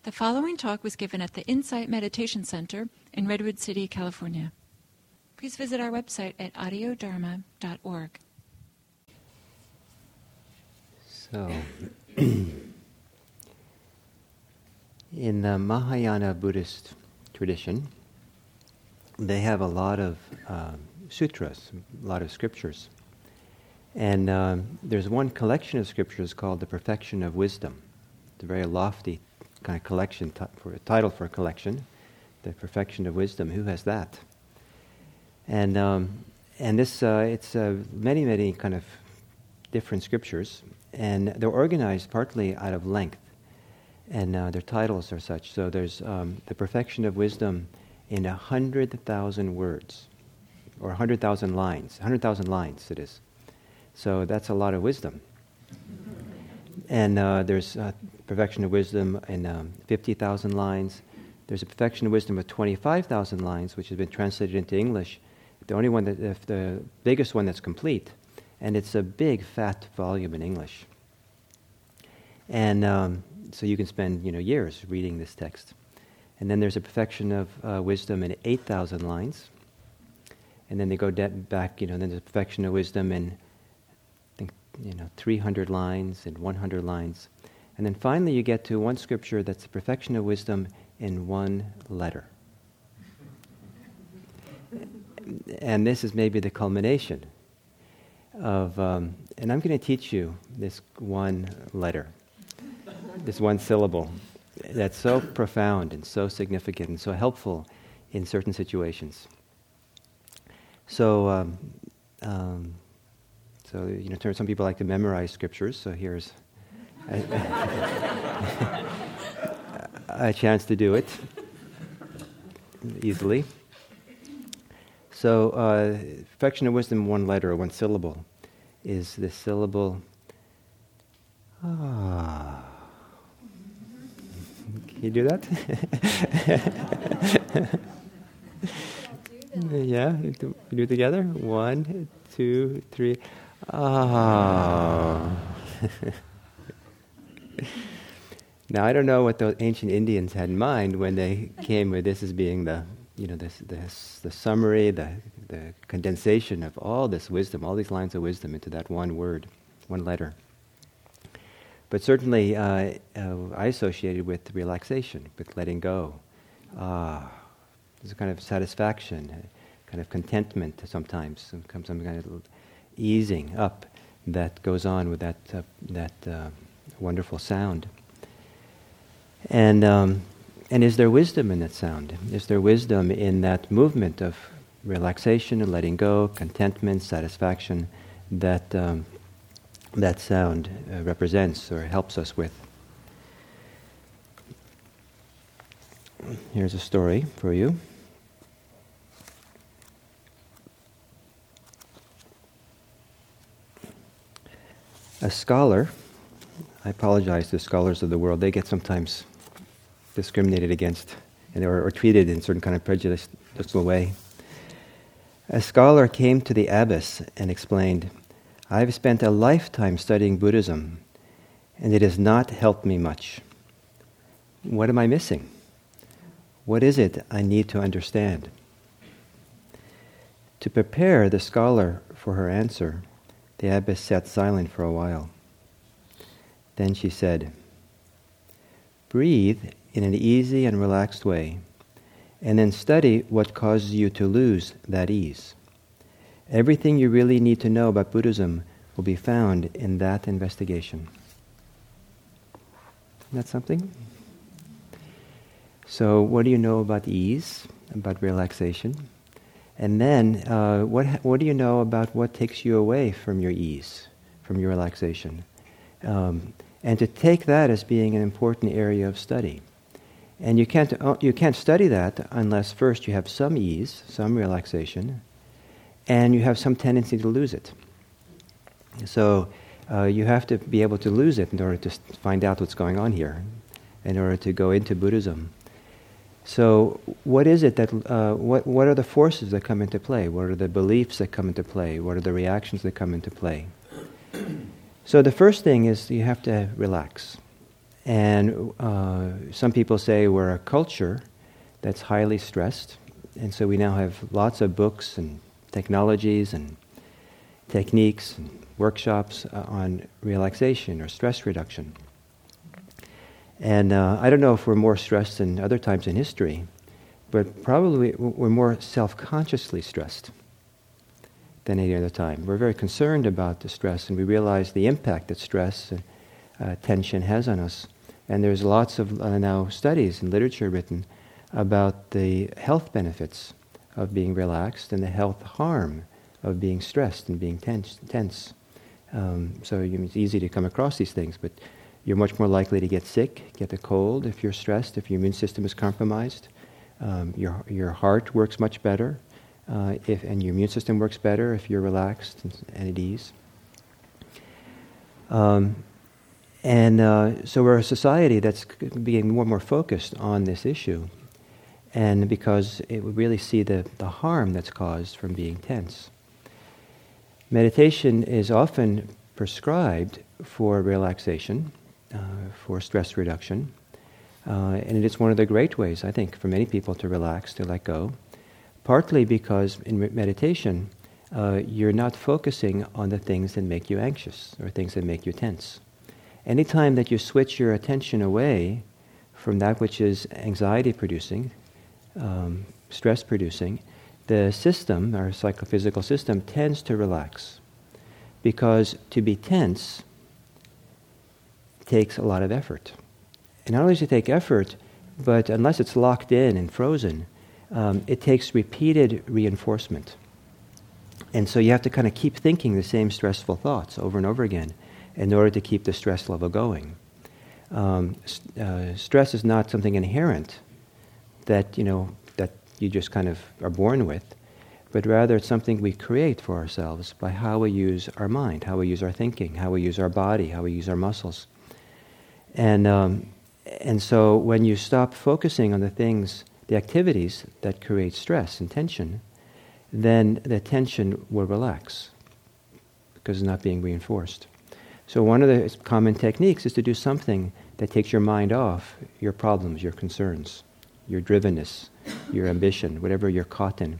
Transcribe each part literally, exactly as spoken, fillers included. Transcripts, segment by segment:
The following talk was given at the Insight Meditation Center in Redwood City, California. Please visit our website at audio dharma dot org. So, in the Mahayana Buddhist tradition, they have a lot of uh, sutras, a lot of scriptures. And um, there's one collection of scriptures called The Perfection of Wisdom. It's a very lofty kind of collection, t- for a title for a collection, The Perfection of Wisdom. Who has that? And um, and this, uh, it's uh, many, many kind of different scriptures, and they're organized partly out of length, and uh, their titles are such. So there's um, The Perfection of Wisdom in a hundred thousand words, or a hundred thousand lines. A hundred thousand lines it is. So that's a lot of wisdom. And uh, there's uh, Perfection of Wisdom in um, fifty thousand lines. There's a Perfection of Wisdom of twenty-five thousand lines, which has been translated into English. The only one that, if the biggest one that's complete, and it's a big, fat volume in English. And um, so you can spend, you know, years reading this text. And then there's a Perfection of uh, Wisdom in eight thousand lines. And then they go de- back, you know, then there's a Perfection of Wisdom in, I think, you know, three hundred lines and one hundred lines. And then finally you get to one scripture that's the Perfection of Wisdom in one letter. And this is maybe the culmination of, um, and I'm going to teach you this one letter, this one syllable, that's so profound and so significant and so helpful in certain situations. So, um, um, so you know, some people like to memorize scriptures. So here's a, a chance to do it easily. So, uh, Perfection of Wisdom, one letter, one syllable, is the syllable ah. Can you do that? Yeah, do it together. One, two, three. Ah. Now, I don't know what the ancient Indians had in mind when they came with this as being the, you know, this, this, the summary, the, the condensation of all this wisdom, all these lines of wisdom into that one word, one letter. But certainly, uh, uh, I associated with relaxation, with letting go. Ah, there's a kind of satisfaction, a kind of contentment sometimes, some, some kind of easing up that goes on with that uh, that uh, wonderful sound. And um, and is there wisdom in that sound? Is there wisdom in that movement of relaxation and letting go, contentment, satisfaction that um, that sound uh, represents or helps us with? Here's a story for you. A scholar, I apologize to scholars of the world, they get sometimes discriminated against and or, or treated in a certain kind of prejudicial way. A scholar came to the abbess and explained, "I've spent a lifetime studying Buddhism, and it has not helped me much. What am I missing? What is it I need to understand?" To prepare the scholar for her answer, the abbess sat silent for a while. Then she said, "Breathe in an easy and relaxed way, and then study what causes you to lose that ease. Everything you really need to know about Buddhism will be found in that investigation." Isn't that something? So what do you know about ease, about relaxation? And then uh, what what do you know about what takes you away from your ease, from your relaxation? Um, and to take that as being an important area of study. And you can't uh, you can't study that unless first you have some ease, some relaxation, and you have some tendency to lose it. So uh, you have to be able to lose it in order to find out what's going on here, in order to go into Buddhism. So what is it that, uh, what what are the forces that come into play? What are the beliefs that come into play? What are the reactions that come into play? So the first thing is you have to relax. And uh, some people say we're a culture that's highly stressed, and so we now have lots of books and technologies and techniques and workshops uh, on relaxation or stress reduction. And uh, I don't know if we're more stressed than other times in history, but probably we're more self-consciously stressed than any other time. We're very concerned about the stress, and we realize the impact that stress and uh, tension has on us. And there's lots of uh, now studies and literature written about the health benefits of being relaxed and the health harm of being stressed and being tense. tense. Um, so you, it's easy to come across these things, but you're much more likely to get sick, get a cold if you're stressed, if your immune system is compromised. Um, your your heart works much better, uh, if and your immune system works better if you're relaxed and, and at ease. Um, and uh, so we're a society that's being more and more focused on this issue, and because it would really see the, the harm that's caused from being tense. Meditation is often prescribed for relaxation, uh, for stress reduction, uh, and it is one of the great ways, I think, for many people to relax, to let go, partly because in meditation, uh, you're not focusing on the things that make you anxious or things that make you tense. Anytime that you switch your attention away from that which is anxiety-producing, um, stress-producing, the system, our psychophysical system, tends to relax. Because to be tense takes a lot of effort. And not only does it take effort, but unless it's locked in and frozen, um, it takes repeated reinforcement. And so you have to kind of keep thinking the same stressful thoughts over and over again in order to keep the stress level going. Um, st- uh, stress is not something inherent that, you know, that you just kind of are born with, but rather it's something we create for ourselves by how we use our mind, how we use our thinking, how we use our body, how we use our muscles. And um, and so when you stop focusing on the things, the activities that create stress and tension, then the tension will relax because it's not being reinforced. So one of the common techniques is to do something that takes your mind off your problems, your concerns, your drivenness, your ambition, whatever you're caught in.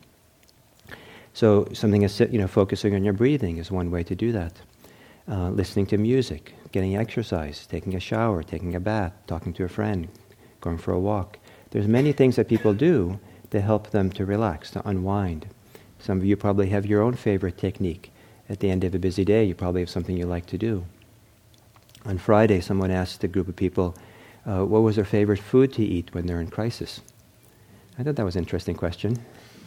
So something is, you know, focusing on your breathing is one way to do that. Uh, listening to music, getting exercise, taking a shower, taking a bath, talking to a friend, going for a walk. There's many things that people do to help them to relax, to unwind. Some of you probably have your own favorite technique. At the end of a busy day, you probably have something you like to do. On Friday, someone asked a group of people, uh, what was their favorite food to eat when they're in crisis? I thought that was an interesting question.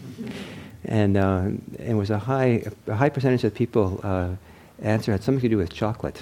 And uh, it was a high, a high percentage of people uh, answer had something to do with chocolate.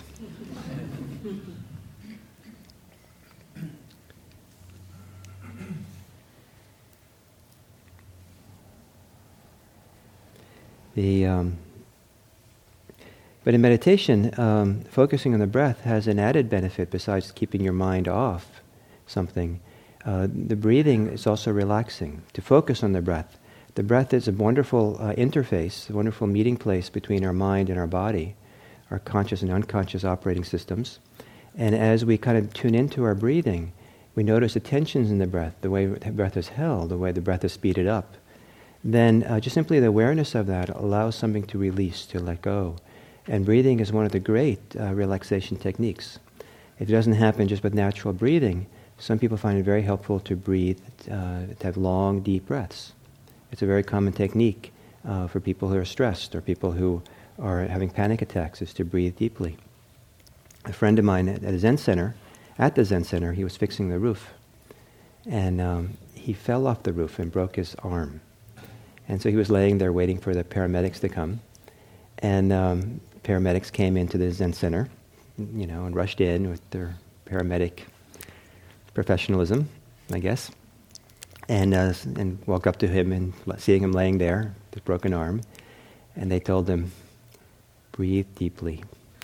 The um, but in meditation, um, focusing on the breath has an added benefit besides keeping your mind off something. Uh, the breathing is also relaxing. To focus on the breath. The breath is a wonderful uh, interface, a wonderful meeting place between our mind and our body, our conscious and unconscious operating systems. And as we kind of tune into our breathing, we notice the tensions in the breath, the way the breath is held, the way the breath is speeded up. Then uh, just simply the awareness of that allows something to release, to let go. And breathing is one of the great uh, relaxation techniques. It doesn't happen just with natural breathing. Some people find it very helpful to breathe, uh, to have long, deep breaths. It's a very common technique uh, for people who are stressed or people who are having panic attacks, is to breathe deeply. A friend of mine at a Zen center, at the Zen center, he was fixing the roof. And um, he fell off the roof and broke his arm. And so he was laying there waiting for the paramedics to come. And um, paramedics came into the Zen center, you know, and rushed in with their paramedic professionalism, I guess. And uh, and walked up to him and seeing him laying there, with his broken arm, and they told him, breathe deeply.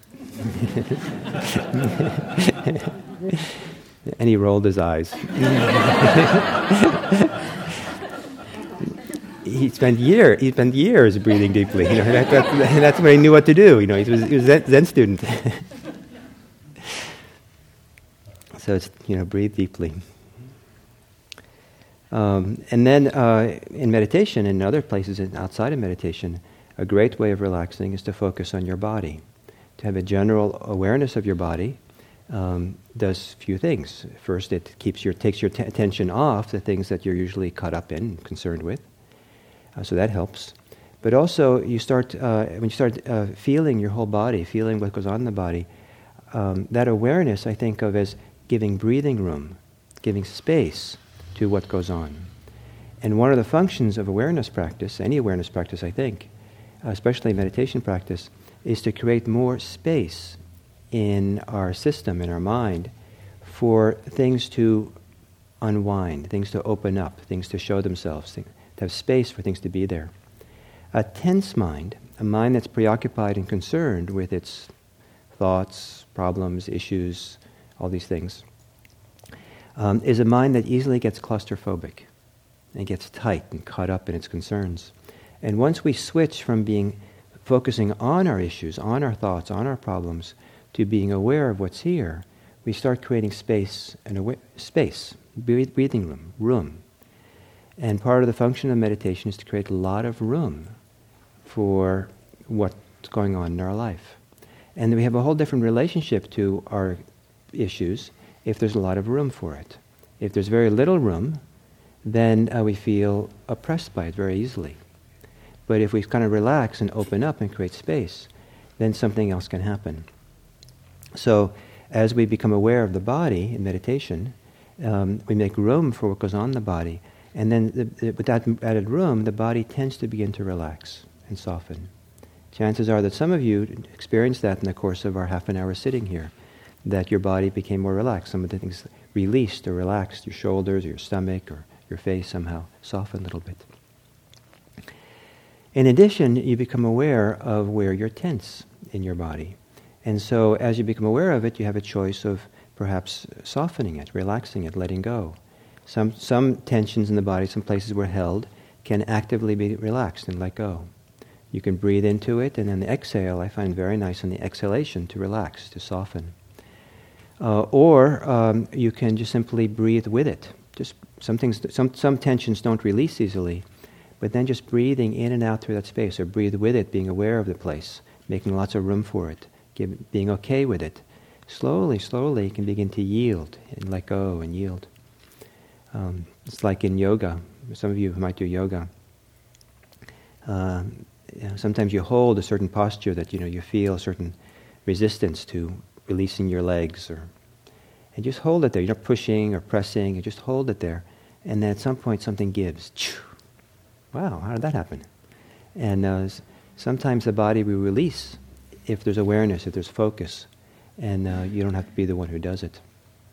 And he rolled his eyes. He spent year. He spent years breathing deeply. You know, that, that, that's when he knew what to do. You know, he was, he was a Zen student. So it's, you know, breathe deeply. Um, and then uh, in meditation and other places outside of meditation, a great way of relaxing is to focus on your body. To have a general awareness of your body um, does a few things. First, it keeps your takes your t- attention off the things that you're usually caught up in, concerned with. Uh, so that helps. But also, you start uh, when you start uh, feeling your whole body, feeling what goes on in the body. Um, that awareness, I think of as giving breathing room, giving space to what goes on. And one of the functions of awareness practice, any awareness practice, I think, especially meditation practice, is to create more space in our system, in our mind, for things to unwind, things to open up, things to show themselves, to have space for things to be there. A tense mind, a mind that's preoccupied and concerned with its thoughts, problems, issues, all these things, um, is a mind that easily gets claustrophobic and gets tight and caught up in its concerns. And once we switch from being focusing on our issues, on our thoughts, on our problems, to being aware of what's here, we start creating space and awa- space, breathing room, room. And part of the function of meditation is to create a lot of room for what's going on in our life. And we have a whole different relationship to our issues if there's a lot of room for it. If there's very little room, then uh, we feel oppressed by it very easily. But if we kind of relax and open up and create space, then something else can happen. So as we become aware of the body in meditation, um, we make room for what goes on in the body. And then the, the, with that added room, the body tends to begin to relax and soften. Chances are that some of you experienced that in the course of our half an hour sitting here, that your body became more relaxed. Some of the things released or relaxed, your shoulders or your stomach or your face somehow softened a little bit. In addition, you become aware of where you're tense in your body. And so as you become aware of it, you have a choice of perhaps softening it, relaxing it, letting go. Some some tensions in the body, some places where held, can actively be relaxed and let go. You can breathe into it, and then the exhale, I find very nice on the exhalation to relax, to soften. Uh, or um, you can just simply breathe with it. Just some things, some some tensions don't release easily, but then just breathing in and out through that space, or breathe with it, being aware of the place, making lots of room for it, give, being okay with it. Slowly, slowly, you can begin to yield and let go and yield. Um, it's like in yoga. Some of you might do yoga. Um, you know, sometimes you hold a certain posture that you know you feel a certain resistance to releasing your legs, or and just hold it there. You're not pushing or pressing. You just hold it there, and then at some point something gives. Wow, how did that happen? And uh, sometimes the body will release if there's awareness, if there's focus, and uh, you don't have to be the one who does it.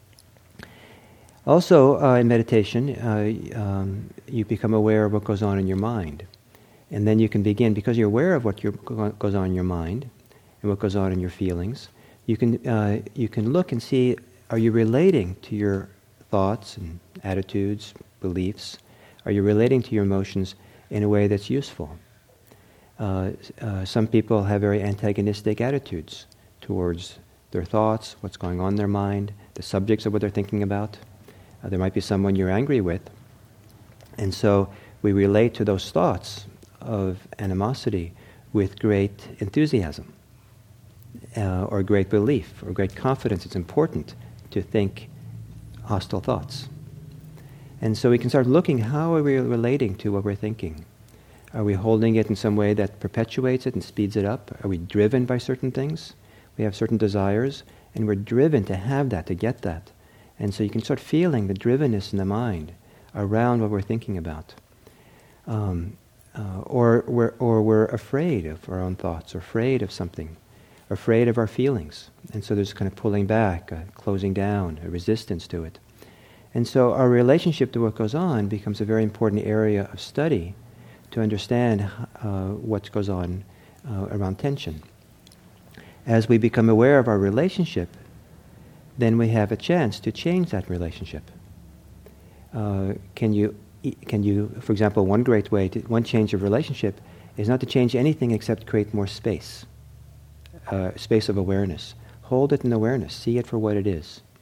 Also, uh, in meditation, uh, um, you become aware of what goes on in your mind. And then you can begin, because you're aware of what you're, goes on in your mind and what goes on in your feelings, you can uh, you can look and see, are you relating to your thoughts and attitudes, beliefs? Are you relating to your emotions in a way that's useful? Uh, uh, some people have very antagonistic attitudes towards their thoughts, what's going on in their mind, the subjects of what they're thinking about. Uh, there might be someone you're angry with. And so we relate to those thoughts of animosity with great enthusiasm uh, or great belief or great confidence. It's important to think hostile thoughts. And so we can start looking, how are we relating to what we're thinking? Are we holding it in some way that perpetuates it and speeds it up? Are we driven by certain things? We have certain desires, and we're driven to have that, to get that. And so you can start feeling the drivenness in the mind around what we're thinking about. Um, uh, or, we're, or we're afraid of our own thoughts, or afraid of something, afraid of our feelings. And so there's kind of pulling back, a closing down, a resistance to it. And so our relationship to what goes on becomes a very important area of study to understand uh, what goes on uh, around tension. As we become aware of our relationship, then we have a chance to change that relationship. Uh, can you, can you, for example, one great way, to, one change of relationship is not to change anything except create more space, uh, space of awareness. Hold it in awareness. See it for what it is.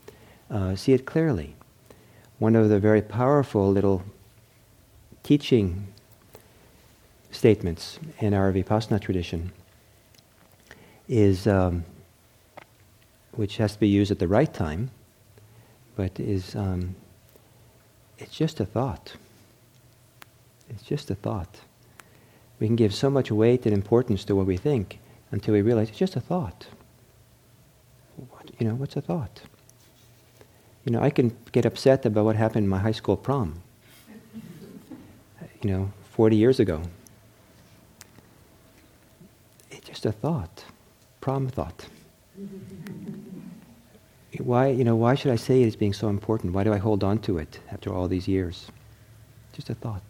uh, see it clearly. One of the very powerful little teaching statements in our Vipassana tradition is, um, which has to be used at the right time, but is, um, it's just a thought. It's just a thought. We can give so much weight and importance to what we think until we realize it's just a thought. What, you know, what's a thought? You know, I can get upset about what happened in my high school prom, you know, forty years ago. It's just a thought, prom thought. Why, you know, why should I say it as being so important? Why do I hold on to it after all these years? Just a thought.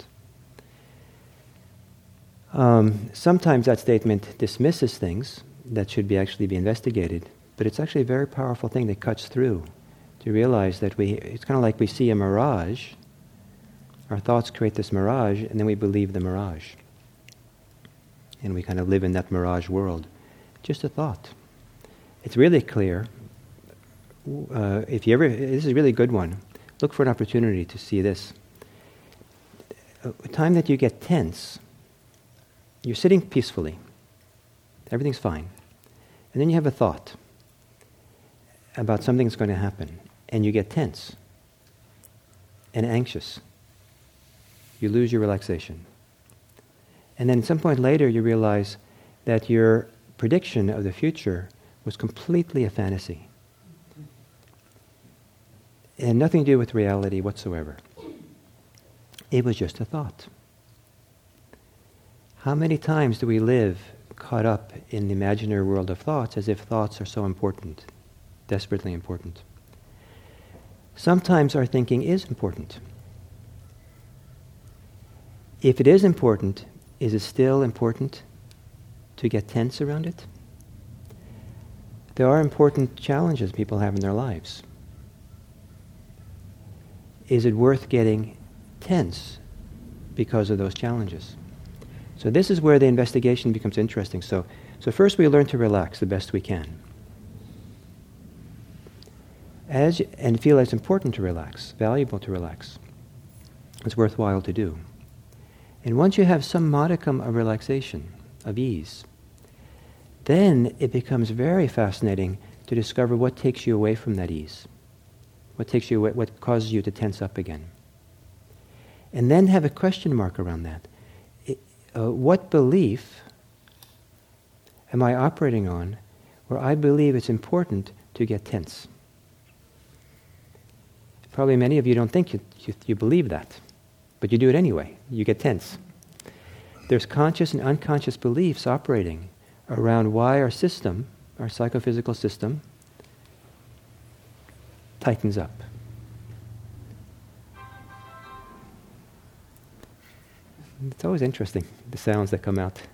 Um, sometimes that statement dismisses things that should be actually be investigated, but it's actually a very powerful thing that cuts through to realize that we, it's kind of like we see a mirage. Our thoughts create this mirage, and then we believe the mirage. And we kind of live in that mirage world. Just a thought. It's really clear. Uh, if you ever, this is a really good one. Look for an opportunity to see this. A time that you get tense, you're sitting peacefully. Everything's fine. And then you have a thought about something that's going to happen. And you get tense and anxious. You lose your relaxation. And then at some point later you realize that your prediction of the future was completely a fantasy. It had nothing to do with reality whatsoever. It was just a thought. How many times do we live caught up in the imaginary world of thoughts as if thoughts are so important, desperately important? Sometimes our thinking is important. If it is important, is it still important to get tense around it? There are important challenges people have in their lives. Is it worth getting tense because of those challenges? So this is where the investigation becomes interesting. So, so first we learn to relax the best we can. As, and feel it's important to relax, valuable to relax. It's worthwhile to do. And once you have some modicum of relaxation, of ease, then it becomes very fascinating to discover what takes you away from that ease. What takes you away, what causes you to tense up again. And then have a question mark around that. It, uh, what belief am I operating on where I believe it's important to get tense? Probably many of you don't think you, you, you believe that, but you do it anyway. You get tense. There's conscious and unconscious beliefs operating around why our system, our psychophysical system, tightens up. It's always interesting, the sounds that come out.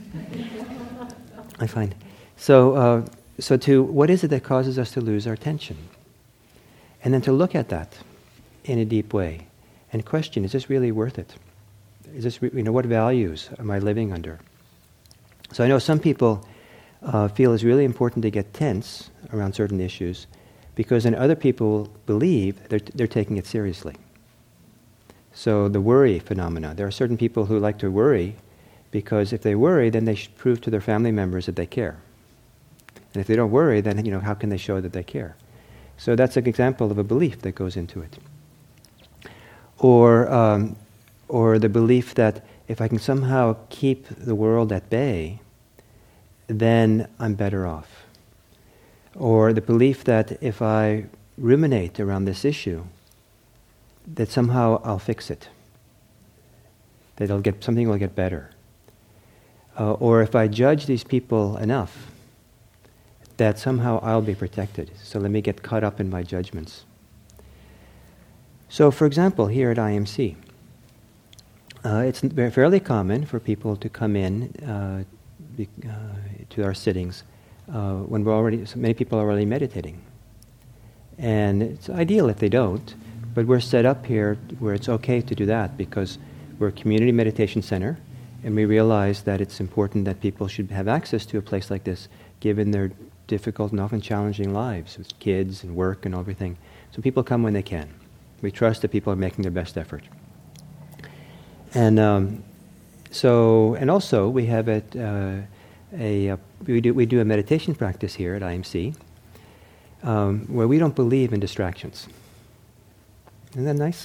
I find. So, uh, so to what is it that causes us to lose our attention? And then to look at that in a deep way and question, is this really worth it? Is this, re- you know, what values am I living under? So I know some people uh, feel it's really important to get tense around certain issues because then other people believe they're, they're taking it seriously. So the worry phenomena, there are certain people who like to worry because if they worry, then they should prove to their family members that they care. And if they don't worry, then, you know, how can they show that they care? So that's an example of a belief that goes into it. Or, um, or the belief that if I can somehow keep the world at bay, then I'm better off. Or the belief that if I ruminate around this issue, that somehow I'll fix it. That it'll get, something will get better. Uh, or if I judge these people enough, that somehow I'll be protected. So let me get caught up in my judgments. So for example, here at I M C, uh, it's very, fairly common for people to come in uh, be, uh, to our sittings uh, when we're already, so many people are already meditating. And it's ideal if they don't, but we're set up here where it's okay to do that because we're a community meditation center and we realize that it's important that people should have access to a place like this given their difficult and often challenging lives with kids and work and everything. So people come when they can. We trust that people are making their best effort. And um, so, and also we have at, uh, a, uh, we do, we do a meditation practice here at I M C um, where we don't believe in distractions. Isn't that nice?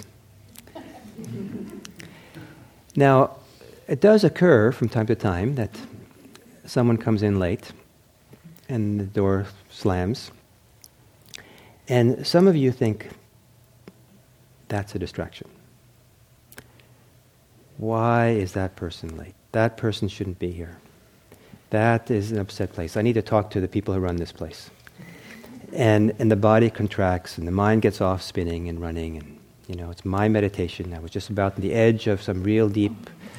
Now, it does occur from time to time that someone comes in late and the door slams. And some of you think that's a distraction. Why is that person late? That person shouldn't be here. That is an upset place. I need to talk to the people who run this place. And and the body contracts and the mind gets off spinning and running, and you know, it's my meditation. I was just about on the edge of some real deep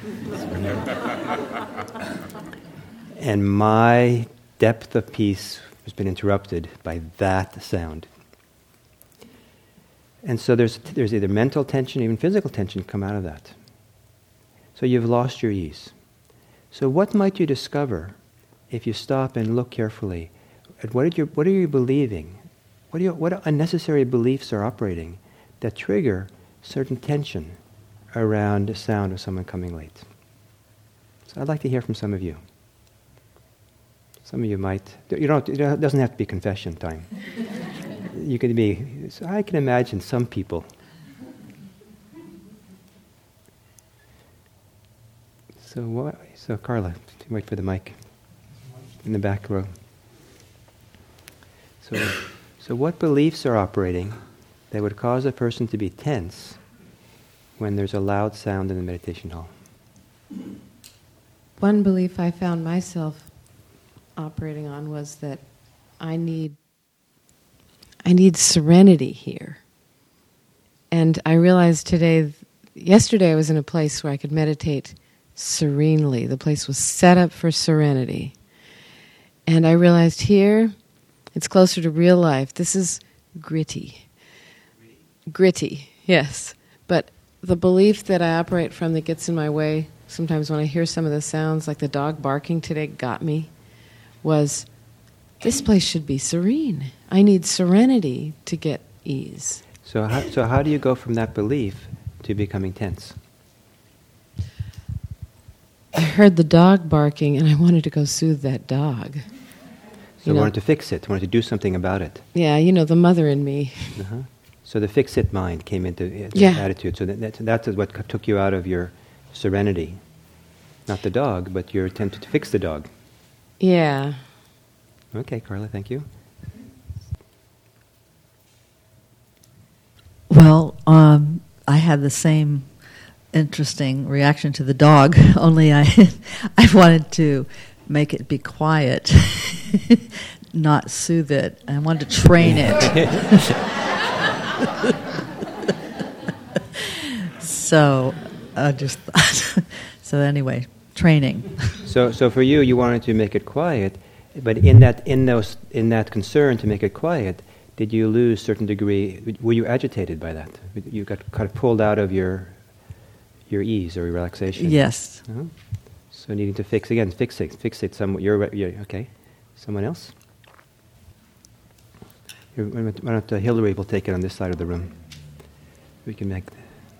and my depth of peace has been interrupted by that sound. And so there's there's either mental tension, even physical tension come out of that. So you've lost your ease. So what might you discover if you stop and look carefully at what are you, what are you believing? What, are you, what unnecessary beliefs are operating that trigger certain tension around the sound of someone coming late? So I'd like to hear from some of you. Some of you might, you don't, it doesn't have to be confession time. You could be, so I can imagine some people. So what, so Carla, wait for the mic. In the back row. So, so what beliefs are operating that would cause a person to be tense when there's a loud sound in the meditation hall? One belief I found myself operating on was that I need I need serenity here. And I realized today, yesterday I was in a place where I could meditate serenely. The place was set up for serenity. And I realized here, it's closer to real life. This is gritty. Gritty, yes. But the belief that I operate from that gets in my way, sometimes when I hear some of the sounds, like the dog barking today got me, was this place should be serene. I need serenity to get ease. So how, so how do you go from that belief to becoming tense? I heard the dog barking and I wanted to go soothe that dog. So you wanted to fix it, wanted to do something about it. Yeah, you know, the mother in me. Uh-huh. So the fix-it mind came into uh, yeah. attitude. So that, that, that is what took you out of your serenity. Not the dog, but your attempt to fix the dog. Yeah. Okay, Carla, thank you. Well, um, I had the same interesting reaction to the dog, only I, I wanted to make it be quiet, not soothe it. I wanted to train it. So I just thought, so anyway, training. So, so for you, you wanted to make it quiet, but in that, in those, in that concern to make it quiet, did you lose certain degree? Were you agitated by that? You got kind of pulled out of your, your ease or your relaxation. Yes. Uh-huh. So needing to fix again, fix it, fix it. Some, you're, you're okay. Someone else? Why don't uh, Hillary will take it on this side of the room. We can make.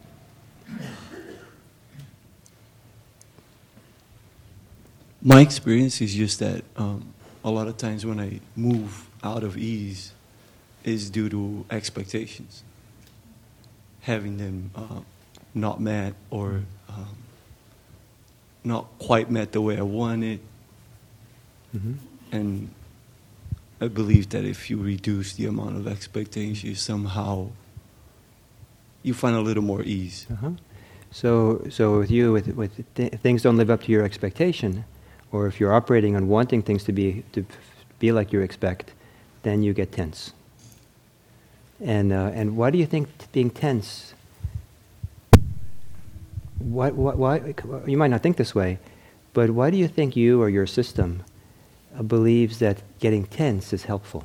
My experience is just that um, a lot of times when I move out of ease is due to expectations, having them uh, not met or um, not quite met the way I wanted. Mm-hmm. And I believe that if you reduce the amount of expectations, somehow you find a little more ease. Uh-huh. So, so with you, with, with th- if things don't live up to your expectation, or if you're operating on wanting things to be to be like you expect, then you get tense. And uh, and why do you think t- being tense? Why, why, why? You might not think this way, but why do you think you or your system uh, believes that getting tense is helpful?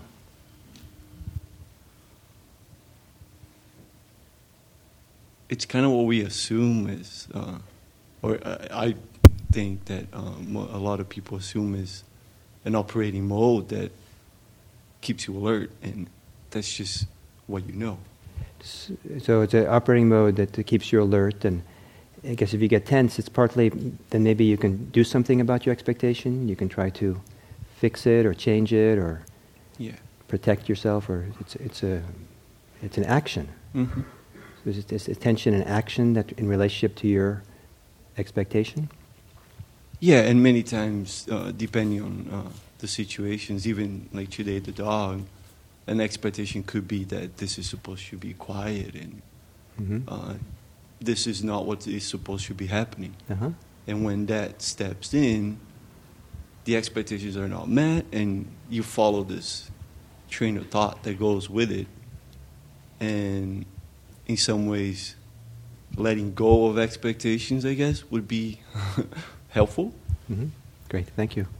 It's kind of what we assume is, uh, or uh, I think that um, a lot of people assume is an operating mode that keeps you alert, and that's just what you know. S- So it's an operating mode that, that keeps you alert, and I guess if you get tense, it's partly, then maybe you can do something about your expectation. You can try to fix it or change it or Yeah. protect yourself, or it's it's a it's an action. Mm-hmm. So is this attention and action that in relationship to your expectation? Yeah, and many times, uh, depending on uh, the situations, even like today, the dog, an expectation could be that this is supposed to be quiet and Mm-hmm. uh, this is not what is supposed to be happening. Uh-huh. And when that steps in, the expectations are not met, and you follow this train of thought that goes with it. And in some ways, letting go of expectations, I guess, would be helpful. Mm-hmm. Great, thank you.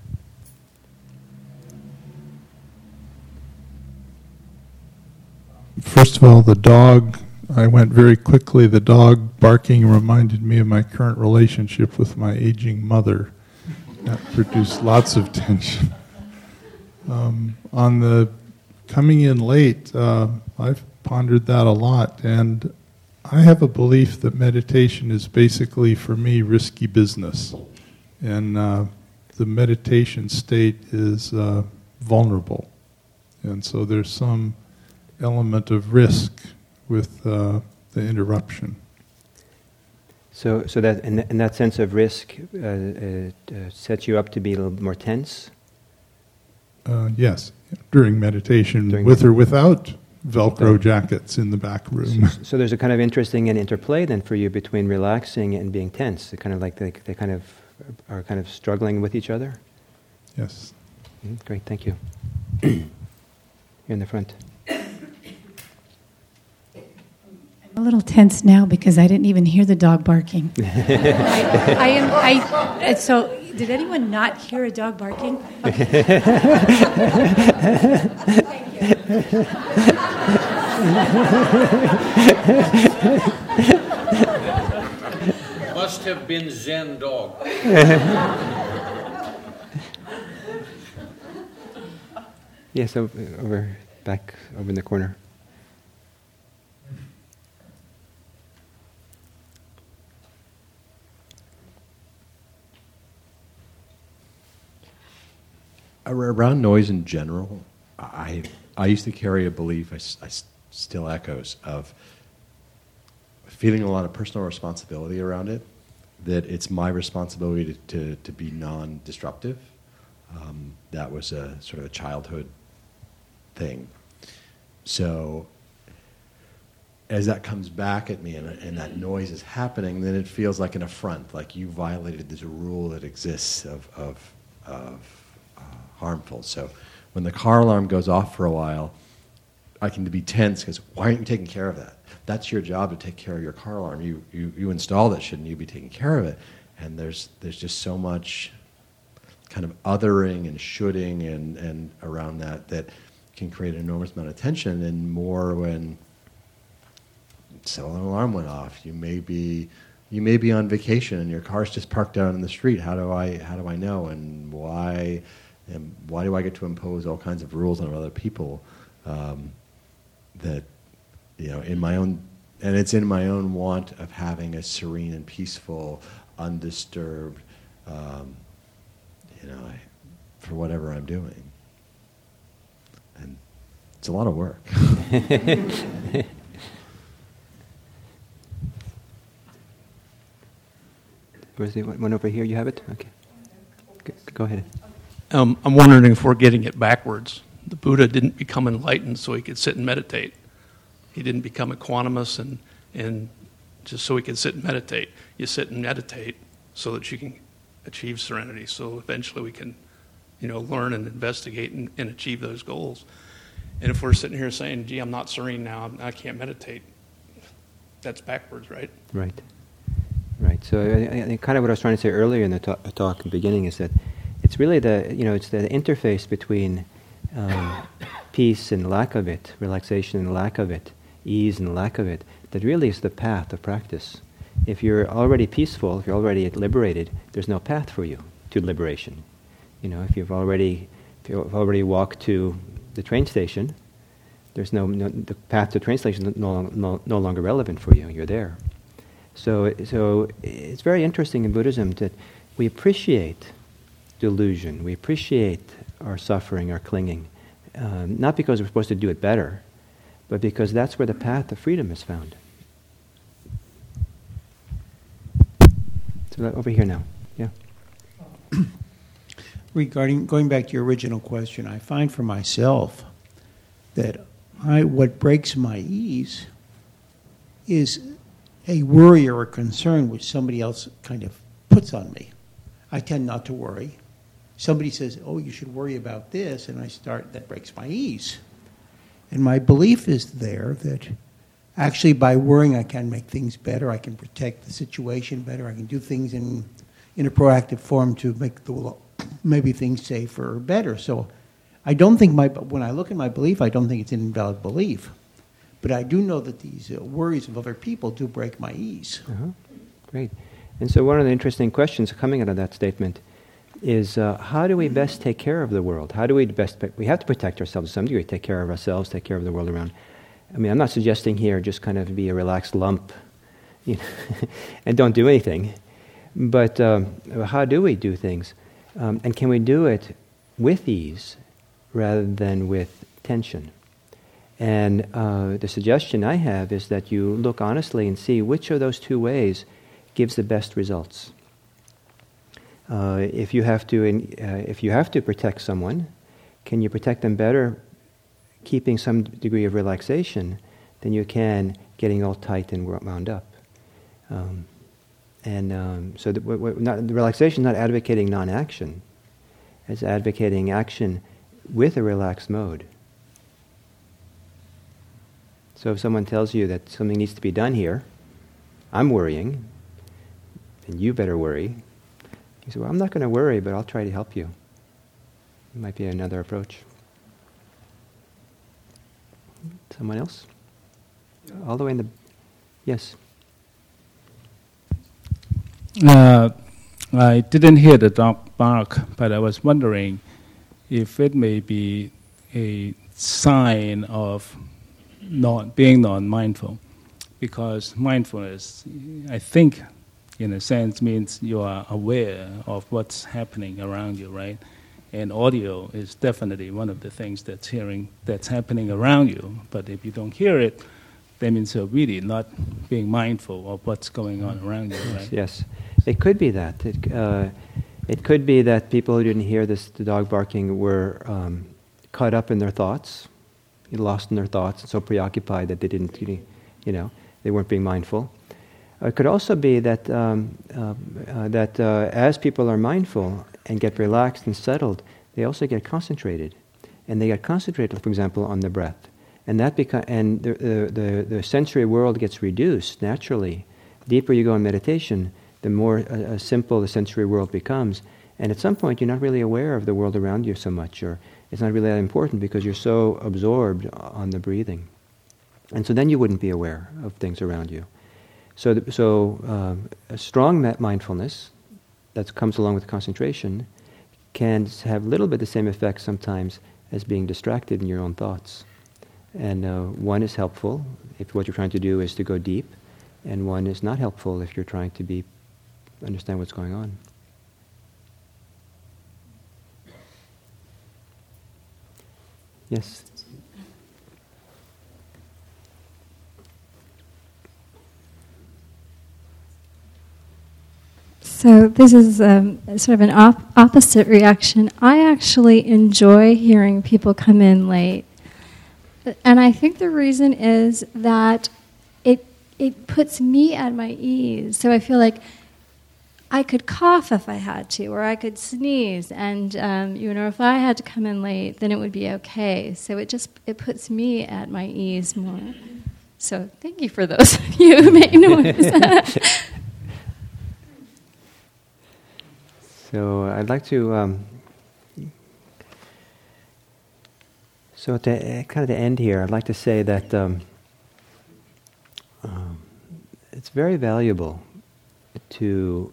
First of all, the dog, I went very quickly. The dog barking reminded me of my current relationship with my aging mother. That produced lots of tension. Um, on the coming in late, uh, I've pondered that a lot, and I have a belief that meditation is basically, for me, risky business. And uh, the meditation state is uh, vulnerable. And so there's some element of risk with uh, the interruption. So, so that in, in that sense of risk, uh, it uh, sets you up to be a little more tense. Uh, yes, during meditation, During with med- or without Velcro Okay. jackets in the back room. So, so there's a kind of interesting and interplay then for you between relaxing and being tense. They kind of like they, they kind of are kind of struggling with each other. Yes. Mm, great, thank you. Here in the front. I'm a little tense now because I didn't even hear the dog barking. I, I am. I. uh, So, did anyone not hear a dog barking? Okay. Must have been Zen dog. Yes, over, over back over in the corner. Around noise in general, I I used to carry a belief, I, s- I s- still echoes, of feeling a lot of personal responsibility around it, that it's my responsibility to, to, to be non-disruptive. Um, that was a sort of a childhood thing. So as that comes back at me and, and that noise is happening, then it feels like an affront, like you violated this rule that exists of, of, of uh, harmful. So when the car alarm goes off for a while, I can be tense because why aren't you taking care of that? That's your job to take care of your car alarm. You, you, you installed it, shouldn't you be taking care of it? And there's, there's just so much kind of othering and shoulding and, and around that that can create an enormous amount of tension, and more when so an alarm went off. You may be you may be on vacation and your car's just parked down in the street. How do I how do I know, and why and why do I get to impose all kinds of rules on other people um, that you know in my own and it's in my own want of having a serene and peaceful, undisturbed um, you know I, for whatever I'm doing. And it's a lot of work. Where's the one over here? You have it? Okay. Go, go ahead. Um, I'm wondering if we're getting it backwards. The Buddha didn't become enlightened so he could sit and meditate. He didn't become equanimous and, and just so he could sit and meditate. You sit and meditate so that you can achieve serenity. So eventually we can, you know, learn and investigate and, and achieve those goals. And if we're sitting here saying, gee, I'm not serene now, I can't meditate, that's backwards, right? Right. Right. So I, I think kind of what I was trying to say earlier in the talk, talk in the beginning is that it's really the, you know, it's the interface between um, peace and lack of it, relaxation and lack of it, ease and lack of it, that really is the path of practice. If you're already peaceful, if you're already liberated, there's no path for you to liberation. You know, if you've already, if you've already walked to the train station, There's no, no the path to translation is no, no, no longer relevant for you. You're there. So, so it's very interesting in Buddhism that we appreciate delusion. We appreciate our suffering, our clinging, um, not because we're supposed to do it better, but because that's where the path of freedom is found. So over here now, yeah. Regarding going back to your original question, I find for myself that I what breaks my ease is a worry or a concern which somebody else kind of puts on me. I tend not to worry. Somebody says, "Oh, you should worry about this," and I start. That breaks my ease. And my belief is there that actually by worrying I can make things better. I can protect the situation better. I can do things in in a proactive form to make the maybe things safer or better. So I don't think my when I look at my belief, I don't think it's an invalid belief. But I do know that these uh, worries of other people do break my ease. Uh-huh. Great. And so one of the interesting questions coming out of that statement is uh, how do we best take care of the world? How do we best... We have to protect ourselves to some degree, take care of ourselves, take care of the world around. I mean, I'm not suggesting here just kind of be a relaxed lump, you know, and don't do anything. But um, how do we do things? Um, and can we do it with ease rather than with tension? And uh, the suggestion I have is that you look honestly and see which of those two ways gives the best results. Uh, if you have to, in, uh, if you have to protect someone, can you protect them better, keeping some degree of relaxation, than you can getting all tight and wound up? Um, and um, so, the, w- w- not, the relaxation is not advocating non-action; it's advocating action with a relaxed mode. So if someone tells you that something needs to be done here, I'm worrying, and you better worry. You say, well, I'm not going to worry, but I'll try to help you. It might be another approach. Someone else? All the way in the... Yes? Uh, I didn't hear the dog bark, but I was wondering if it may be a sign of not being non-mindful, because mindfulness, I think, in a sense, means you are aware of what's happening around you, right? And audio is definitely one of the things that's hearing that's happening around you. But if you don't hear it, that means you're really not being mindful of what's going on around you, right? Yes, it could be that. It, uh, it could be that people who didn't hear this, the dog barking, were um, caught up in their thoughts, lost in their thoughts, and so preoccupied that they didn't, you know, they weren't being mindful. It could also be that um, uh, uh, that uh, as people are mindful and get relaxed and settled, they also get concentrated, and they get concentrated, for example, on the breath, and that beca- and the, the the the sensory world gets reduced naturally. The deeper you go in meditation, the more uh, uh, simple the sensory world becomes, and at some point you're not really aware of the world around you so much, or it's not really that important because you're so absorbed on the breathing, and so then you wouldn't be aware of things around you. So, the, so um, a strong mindfulness that comes along with concentration can have a little bit the same effect sometimes as being distracted in your own thoughts. And uh, one is helpful if what you're trying to do is to go deep, and one is not helpful if you're trying to be understand what's going on. Yes. So this is um, sort of an op- opposite reaction. I actually enjoy hearing people come in late. And I think the reason is that it it puts me at my ease. So I feel like I could cough if I had to, or I could sneeze. And um, you know, if I had to come in late, then it would be okay. So it just it puts me at my ease more. So thank you for those of you who make noise. So I'd like to, um, so to uh, kind of to end here, I'd like to say that um, um, it's very valuable to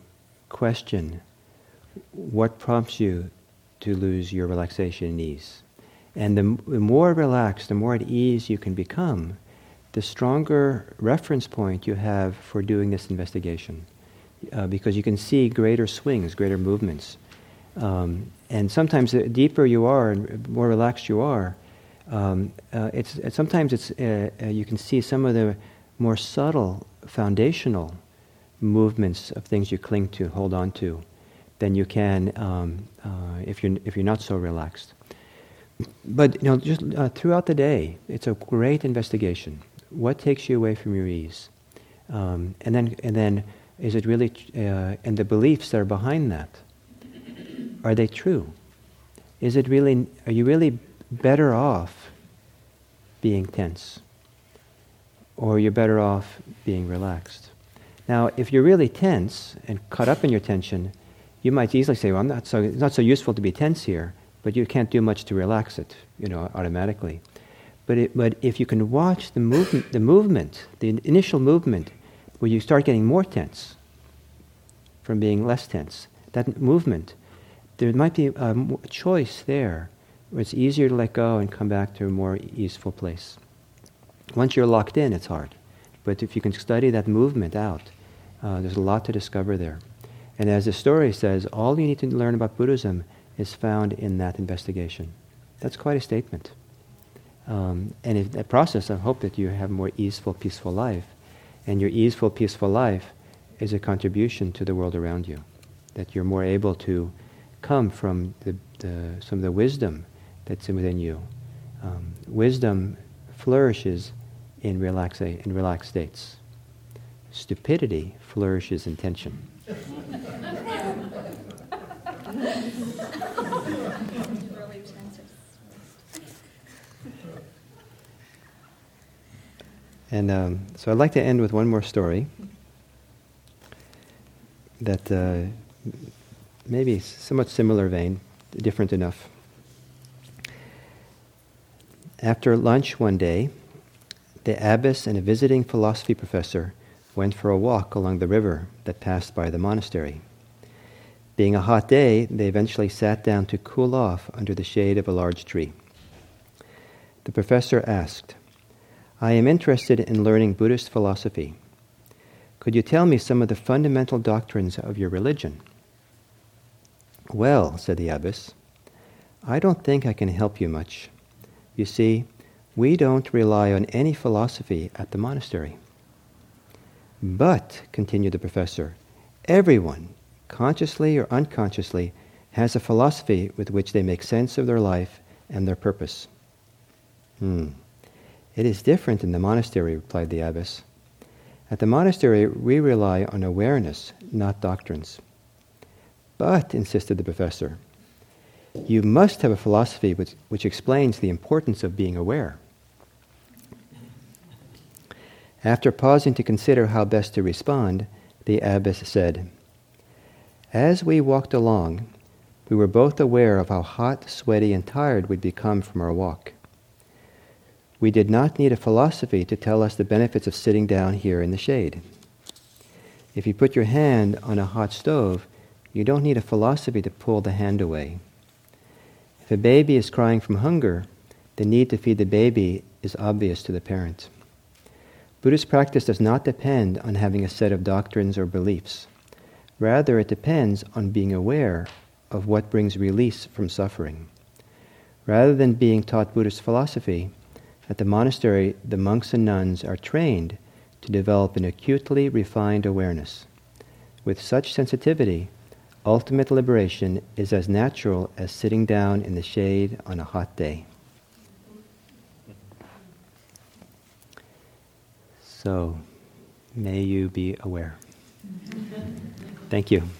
question what prompts you to lose your relaxation and ease. And the, m- the more relaxed, the more at ease you can become, the stronger reference point you have for doing this investigation. Uh, because you can see greater swings, greater movements. Um, and sometimes the deeper you are and more relaxed you are, um, uh, it's, it's sometimes it's uh, uh, you can see some of the more subtle, foundational movements of things you cling to, hold on to, than you can um, uh, if you're if you're not so relaxed. But you know, just uh, throughout the day, it's a great investigation. What takes you away from your ease, um, and then and then is it really uh, and the beliefs that are behind that? Are they true? Is it really? Are you really better off being tense, or you're better off being relaxed? Now, if you're really tense and caught up in your tension, you might easily say, "Well, I'm not so. It's not so useful to be tense here." But you can't do much to relax it, you know, automatically. But it, but if you can watch the movement, the movement, the initial movement, where you start getting more tense from being less tense, that movement, there might be a choice there where it's easier to let go and come back to a more easeful place. Once you're locked in, it's hard. But if you can study that movement out, uh, there's a lot to discover there. And as the story says, all you need to learn about Buddhism is found in that investigation. That's quite a statement. Um, and in that process, I hope that you have a more easeful, peaceful life. And your easeful, peaceful life is a contribution to the world around you. That you're more able to come from the, the, some of the wisdom that's within you. Um, wisdom flourishes in, relaxa- in relaxed states. Stupidity flourishes in tension. And um, so I'd like to end with one more story that uh, maybe somewhat similar vein, different enough. After lunch one day, the abbess and a visiting philosophy professor went for a walk along the river that passed by the monastery. Being a hot day, they eventually sat down to cool off under the shade of a large tree. The professor asked, "I am interested in learning Buddhist philosophy. Could you tell me some of the fundamental doctrines of your religion?" "Well," said the abbess, "I don't think I can help you much. You see, we don't rely on any philosophy at the monastery." "But," continued the professor, "everyone, consciously or unconsciously, has a philosophy with which they make sense of their life and their purpose." Hmm. "It is different in the monastery," replied the abbess. "At the monastery, we rely on awareness, not doctrines." "But," insisted the professor, "you must have a philosophy which, which explains the importance of being aware." After pausing to consider how best to respond, the abbess said, "As we walked along, we were both aware of how hot, sweaty, and tired we'd become from our walk. We did not need a philosophy to tell us the benefits of sitting down here in the shade. If you put your hand on a hot stove, you don't need a philosophy to pull the hand away. If a baby is crying from hunger, the need to feed the baby is obvious to the parent. Buddhist practice does not depend on having a set of doctrines or beliefs. Rather, it depends on being aware of what brings release from suffering. Rather than being taught Buddhist philosophy, at the monastery, the monks and nuns are trained to develop an acutely refined awareness. With such sensitivity, ultimate liberation is as natural as sitting down in the shade on a hot day." So, may you be aware. Thank you.